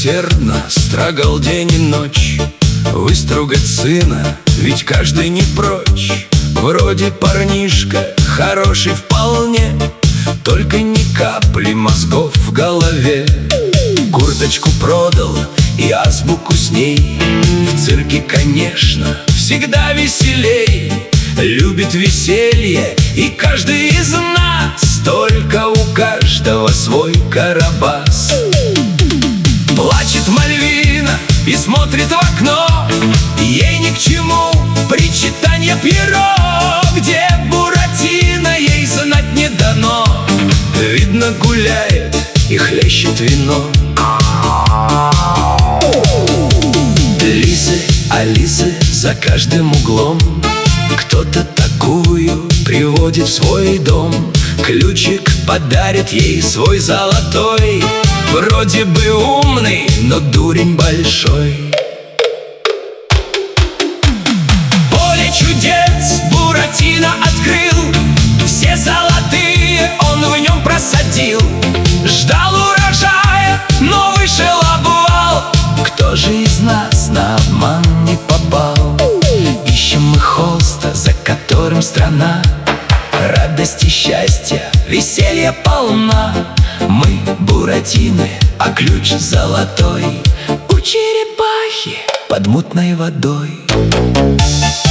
усердно строгал день и ночь выстругать сына, ведь каждый не прочь. Вроде парнишка хороший вполне, только ни капли мозгов в голове. Курточку продал и азбуку с ней, в цирке, конечно, всегда веселей. Любит веселье и каждый из нас, только у каждого свой карабас. Плачет Мальвина и смотрит в окно, ей ни к чему причитанье перо. Где Буратино, ей знать не дано, видно, гуляет и хлещет вино. Лисы, Алисы за каждым углом, кто-то такую приводит в свой дом. Ключик подарит ей свой золотой, вроде бы умный, но дурень большой. Поле чудес Буратино открыл, все золотые он в нем просадил. Ждал урожая, но вышел обвал. Кто же из нас на обман не попал? Ищем мы холста, за которым страна радости, счастья, веселья полна. Мы Буратино, а ключ золотой у черепахи под мутной водой.